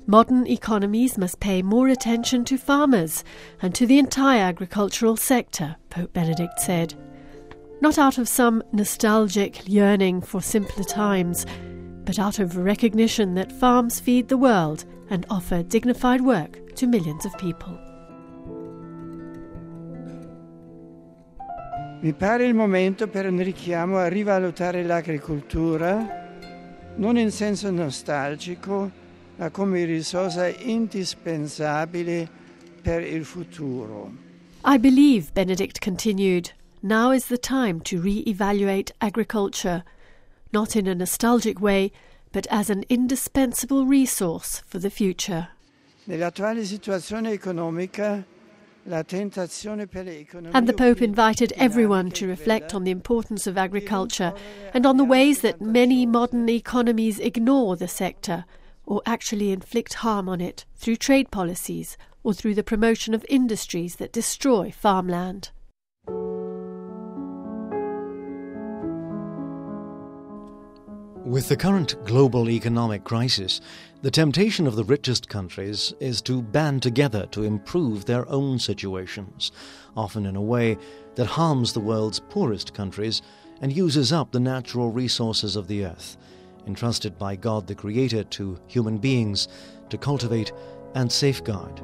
Modern economies must pay more attention to farmers and to the entire agricultural sector, Pope Benedict said. Not out of some nostalgic yearning for simpler times, but out of recognition that farms feed the world and offer dignified work to millions of people. Mi pare il momento per un richiamo a rivalutare l'agricoltura, non in senso nostalgico, ma come risorsa indispensabile per il futuro. I believe, Benedict continued, now is the time to re-evaluate agriculture, not in a nostalgic way, but as an indispensable resource for the future. Nell'attuale situazione economica, la tentazione per le economie. And the Pope invited everyone to reflect on the importance of agriculture and on the ways that many modern economies ignore the sector or actually inflict harm on it through trade policies or through the promotion of industries that destroy farmland. With the current global economic crisis, the temptation of the richest countries is to band together to improve their own situations, often in a way that harms the world's poorest countries and uses up the natural resources of the earth, entrusted by God the Creator to human beings to cultivate and safeguard.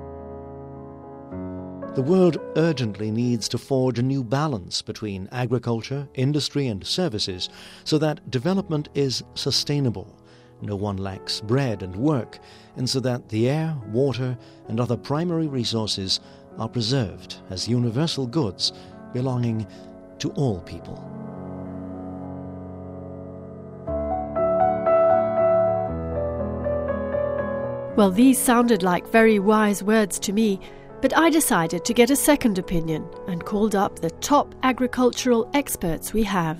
The world urgently needs to forge a new balance between agriculture, industry and services so that development is sustainable, no one lacks bread and work, and so that the air, water and other primary resources are preserved as universal goods belonging to all people. Well, these sounded like very wise words to me, but I decided to get a second opinion and called up the top agricultural experts we have.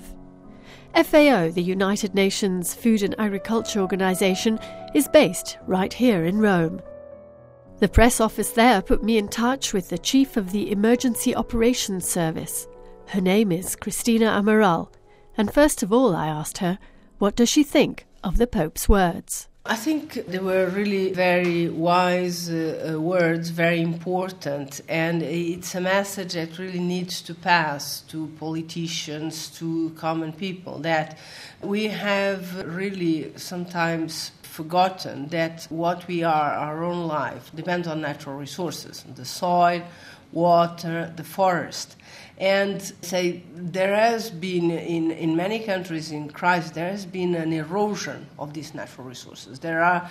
FAO, the United Nations Food and Agriculture Organization, is based right here in Rome. The press office there put me in touch with the chief of the Emergency Operations Service. Her name is Cristina Amaral, and first of all I asked her, what does she think of the Pope's words? I think they were really very wise words, very important, and it's a message that really needs to pass to politicians, to common people, that we have really sometimes forgotten that what we are, our own life, depends on natural resources, the soil, water, the forest. And say there has been, in many countries in crisis, there has been an erosion of these natural resources. There are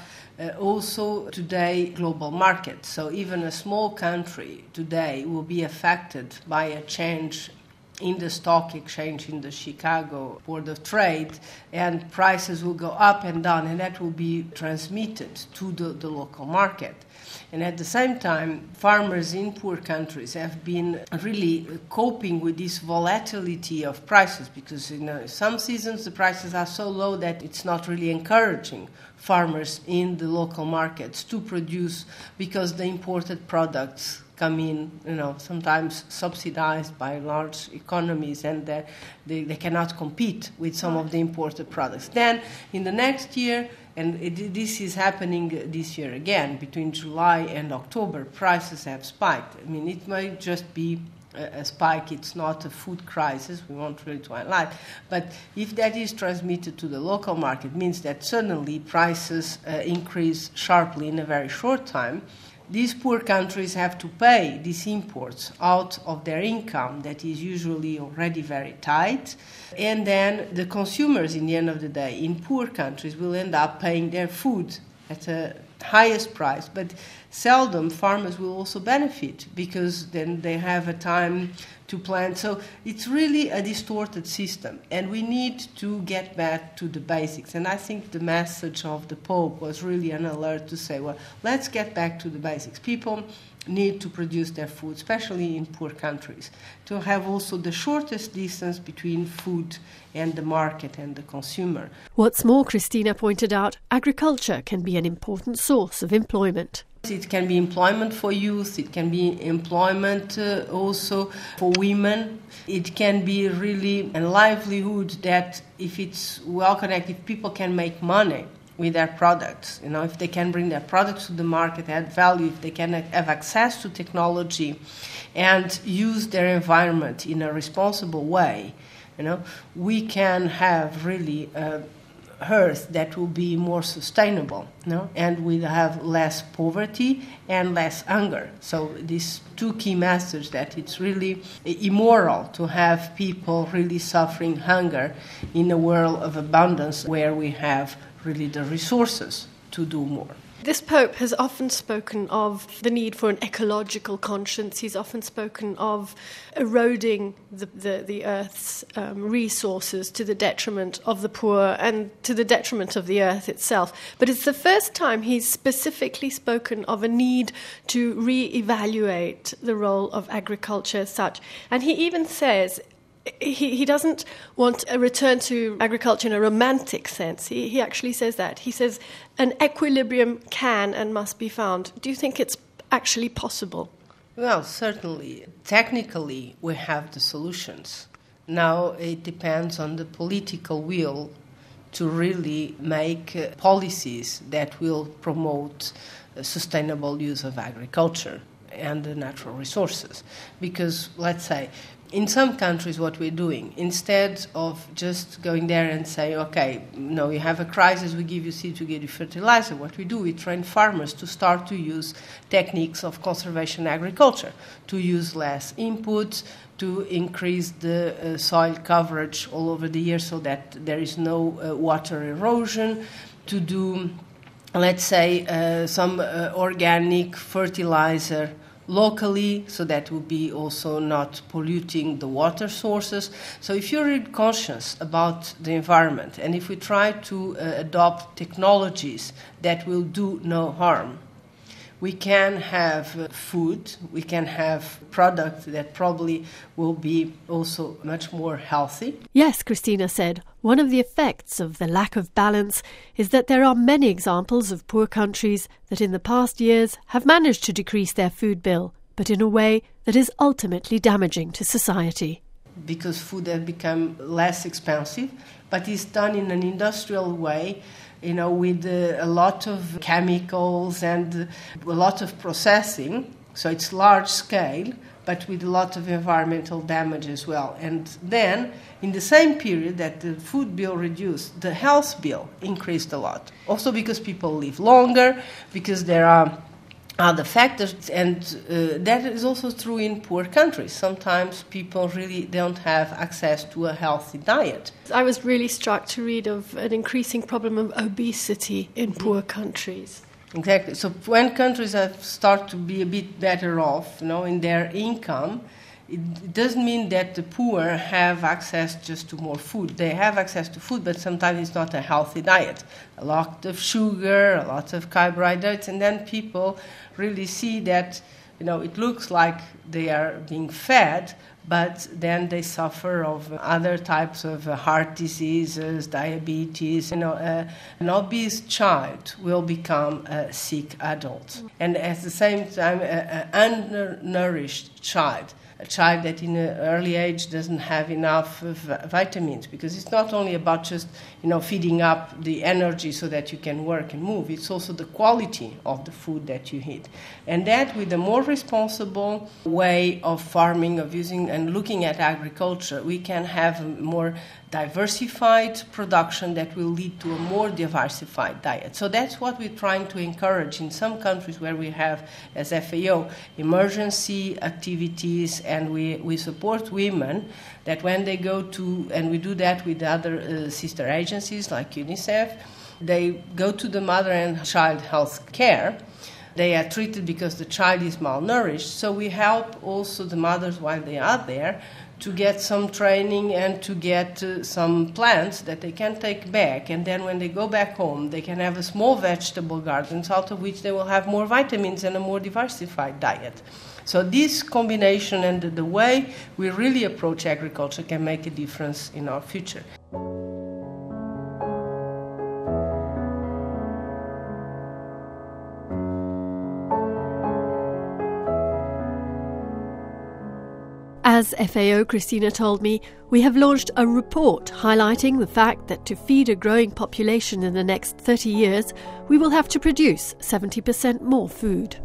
also today global markets. So even a small country today will be affected by a change in the stock exchange in the Chicago Board of Trade, and prices will go up and down, and that will be transmitted to the local market. And at the same time, farmers in poor countries have been really coping with this volatility of prices, because in some seasons the prices are so low that it's not really encouraging farmers in the local markets to produce, because the imported products come in, sometimes subsidized by large economies, and they cannot compete with some of the imported products. Then in the next year, and this is happening this year again, between July and October, prices have spiked. I mean, it might just be a spike, it's not a food crisis, we want really to highlight, but if that is transmitted to the local market, it means that suddenly prices increase sharply in a very short time. These poor countries have to pay these imports out of their income that is usually already very tight. And then the consumers, in the end of the day, in poor countries will end up paying their food at a highest price. But seldom farmers will also benefit, because then they have a time to plant. So it's really a distorted system, and we need to get back to the basics. And I think the message of the Pope was really an alert to say, well, let's get back to the basics. People need to produce their food, especially in poor countries, to have also the shortest distance between food and the market and the consumer. What's more, Cristina pointed out, agriculture can be an important source of employment. It can be employment for youth, it can be employment also for women. It can be really a livelihood that, if it's well connected, people can make money with their products. If they can bring their products to the market, add value, if they can have access to technology and use their environment in a responsible way, we can have really earth that will be more sustainable, and we'll have less poverty and less hunger. So these two key messages, that it's really immoral to have people really suffering hunger in a world of abundance where we have really the resources to do more. This Pope has often spoken of the need for an ecological conscience. He's often spoken of eroding the earth's resources to the detriment of the poor and to the detriment of the earth itself. But it's the first time he's specifically spoken of a need to re-evaluate the role of agriculture as such. And he even says he doesn't want a return to agriculture in a romantic sense. He actually says that. He says an equilibrium can and must be found. Do you think it's actually possible? Well, certainly. Technically, we have the solutions. Now it depends on the political will to really make policies that will promote sustainable use of agriculture and the natural resources. Because, let's say, in some countries, what we're doing, instead of just going there and say, okay, you have a crisis, we give you seeds, we give you fertilizer, what we do, we train farmers to start to use techniques of conservation agriculture, to use less inputs, to increase the soil coverage all over the year so that there is no water erosion, to do, let's say, some organic fertilizer locally, so that will be also not polluting the water sources. So if you're really conscious about the environment, and if we try to adopt technologies that will do no harm, we can have food, we can have products that probably will be also much more healthy. Yes, Christina said, one of the effects of the lack of balance is that there are many examples of poor countries that in the past years have managed to decrease their food bill, but in a way that is ultimately damaging to society. Because food has become less expensive, but it's done in an industrial way, with a lot of chemicals and a lot of processing. So it's large scale, but with a lot of environmental damage as well. And then, in the same period that the food bill reduced, the health bill increased a lot. Also because people live longer, because there are other factors, and that is also true in poor countries. Sometimes people really don't have access to a healthy diet. I was really struck to read of an increasing problem of obesity in poor countries. Exactly. So when countries have start to be a bit better off, in their income, it doesn't mean that the poor have access just to more food. They have access to food, but sometimes it's not a healthy diet. A lot of sugar, a lot of carbohydrates, and then people really see that, it looks like they are being fed, but then they suffer of other types of heart diseases, diabetes. An obese child will become a sick adult. And at the same time, an undernourished child, a child that in an early age doesn't have enough of vitamins, because it's not only about just, feeding up the energy so that you can work and move. It's also the quality of the food that you eat. And that with a more responsible way of farming, of using and looking at agriculture, we can have a more diversified production that will lead to a more diversified diet. So that's what we're trying to encourage in some countries where we have, as FAO, emergency activities, and we support women that when they go to, and we do that with other sister agencies like UNICEF, they go to the mother and child health care. They are treated because the child is malnourished, so we help also the mothers while they are there to get some training and to get some plants that they can take back. And then when they go back home, they can have a small vegetable garden, out of which they will have more vitamins and a more diversified diet. So this combination and the way we really approach agriculture can make a difference in our future. As FAO Christina told me, we have launched a report highlighting the fact that to feed a growing population in the next 30 years, we will have to produce 70% more food.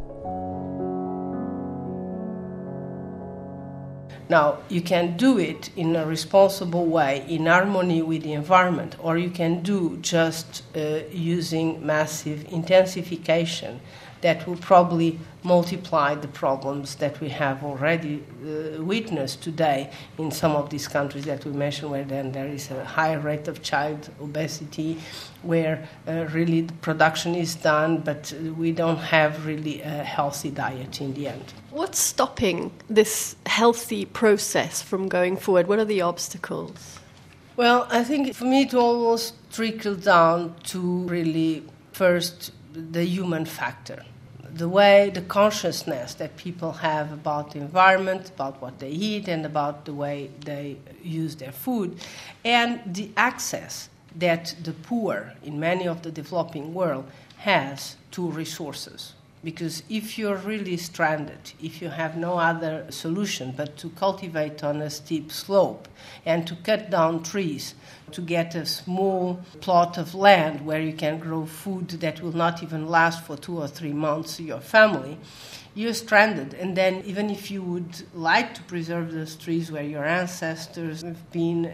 Now, you can do it in a responsible way, in harmony with the environment, or you can do just using massive intensification that will probably multiply the problems that we have already witnessed today in some of these countries that we mentioned, where then there is a higher rate of child obesity, where really the production is done, but we don't have really a healthy diet in the end. What's stopping this healthy process from going forward? What are the obstacles? Well, I think for me it almost trickles down to really first the human factor. The way, the consciousness that people have about the environment, about what they eat, and about the way they use their food, and the access that the poor in many of the developing world has to resources. Because if you're really stranded, if you have no other solution but to cultivate on a steep slope and to cut down trees to get a small plot of land where you can grow food that will not even last for 2 or 3 months to your family, you're stranded. And then even if you would like to preserve those trees where your ancestors have been,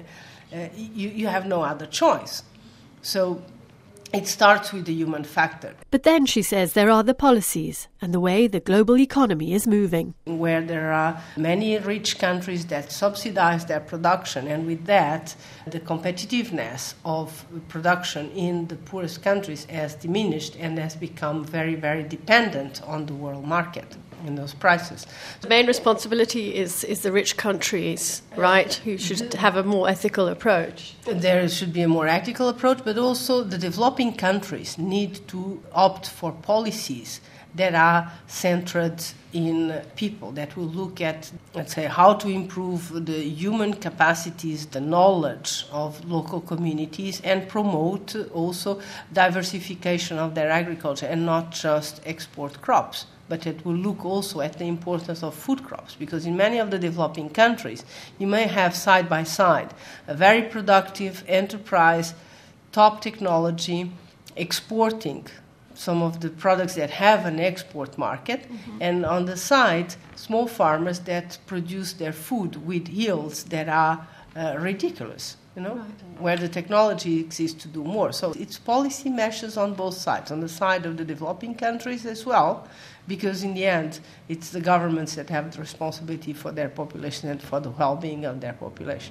you have no other choice. So it starts with the human factor. But then, she says, there are the policies and the way the global economy is moving. Where there are many rich countries that subsidize their production, and with that, the competitiveness of production in the poorest countries has diminished and has become very, very dependent on the world market in those prices. The main responsibility is the rich countries, right, who should have a more ethical approach. There should be a more ethical approach, but also the developing countries need to opt for policies that are centered in people, that will look at, let's say, how to improve the human capacities, the knowledge of local communities, and promote also diversification of their agriculture and not just export crops. But it will look also at the importance of food crops, because in many of the developing countries, you may have side by side a very productive enterprise, top technology, exporting some of the products that have an export market, and on the side, small farmers that produce their food with yields that are ridiculous. Where the technology exists to do more. So it's policy measures on both sides, on the side of the developing countries as well, because in the end, it's the governments that have the responsibility for their population and for the well-being of their population.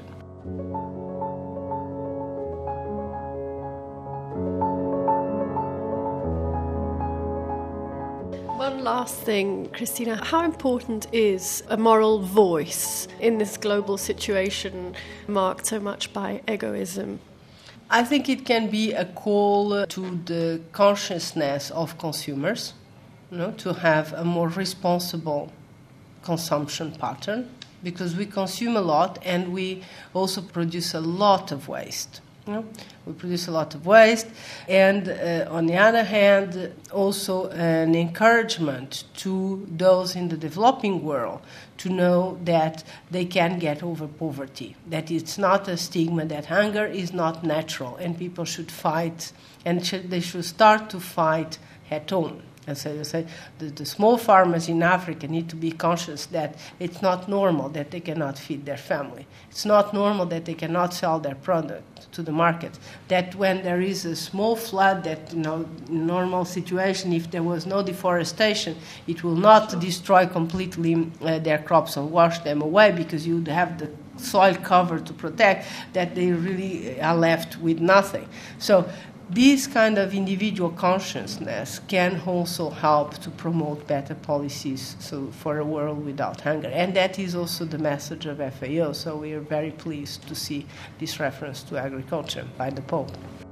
One last thing, Christina, how important is a moral voice in this global situation marked so much by egoism? I think it can be a call to the consciousness of consumers, to have a more responsible consumption pattern, because we consume a lot and we also produce a lot of waste. We produce a lot of waste, and on the other hand, also an encouragement to those in the developing world to know that they can get over poverty, that it's not a stigma, that hunger is not natural, and people should fight, and they should start to fight head on. And so the small farmers in Africa need to be conscious that it's not normal that they cannot feed their family. It's not normal that they cannot sell their product to the market. That when there is a small flood, that in normal situation, if there was no deforestation, it will not destroy completely their crops or wash them away, because you would have the soil cover to protect, that they really are left with nothing. So this kind of individual consciousness can also help to promote better policies for a world without hunger. And that is also the message of FAO. So we are very pleased to see this reference to agriculture by the Pope.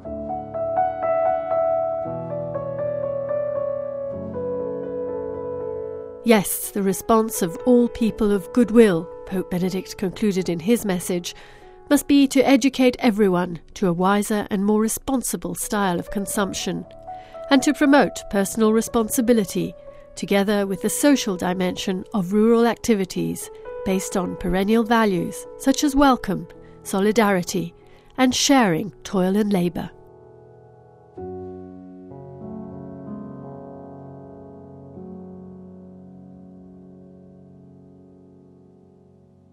Yes, the response of all people of goodwill, Pope Benedict concluded in his message, must be to educate everyone to a wiser and more responsible style of consumption, and to promote personal responsibility, together with the social dimension of rural activities based on perennial values such as welcome, solidarity, and sharing toil and labour.